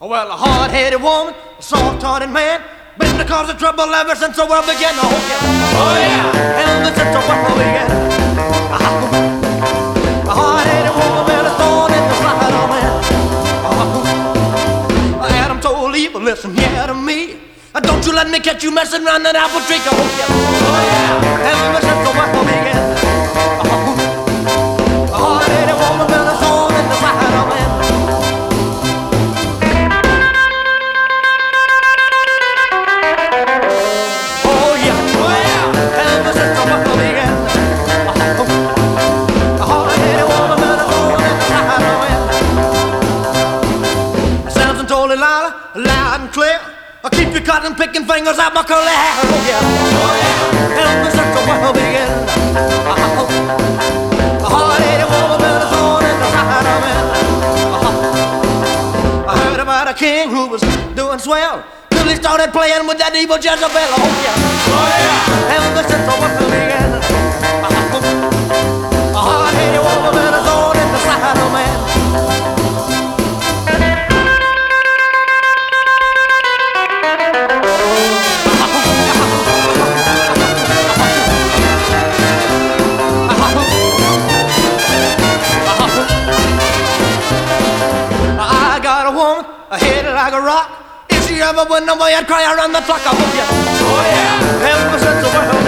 Well, a hard-headed woman, a soft-hearted man, been the cause of trouble ever since the world began. Oh yeah, oh yeah, ever since the world began. A hard-headed woman, been a thorn in the side of man. Adam told Eve, listen here to me. Don't you let me catch you messing around that apple tree. Oh yeah, ever since the world began. A hard-headed woman, been a thorn in the side of man. Loud and clear, I'll keep your cotton picking fingers out my curly hair. Oh yeah, oh yeah, ever since the world began. A hard-headed woman been a thorn in the side of man. I heard about a king who was doing swell till he started playing with that evil Jezebel. Oh yeah, ever since the world began. A hard-headed woman been a thorn in the side of man. Head like a rock. If she ever went away, I'd cry around the clock. I hope you. Oh yeah, ever since the world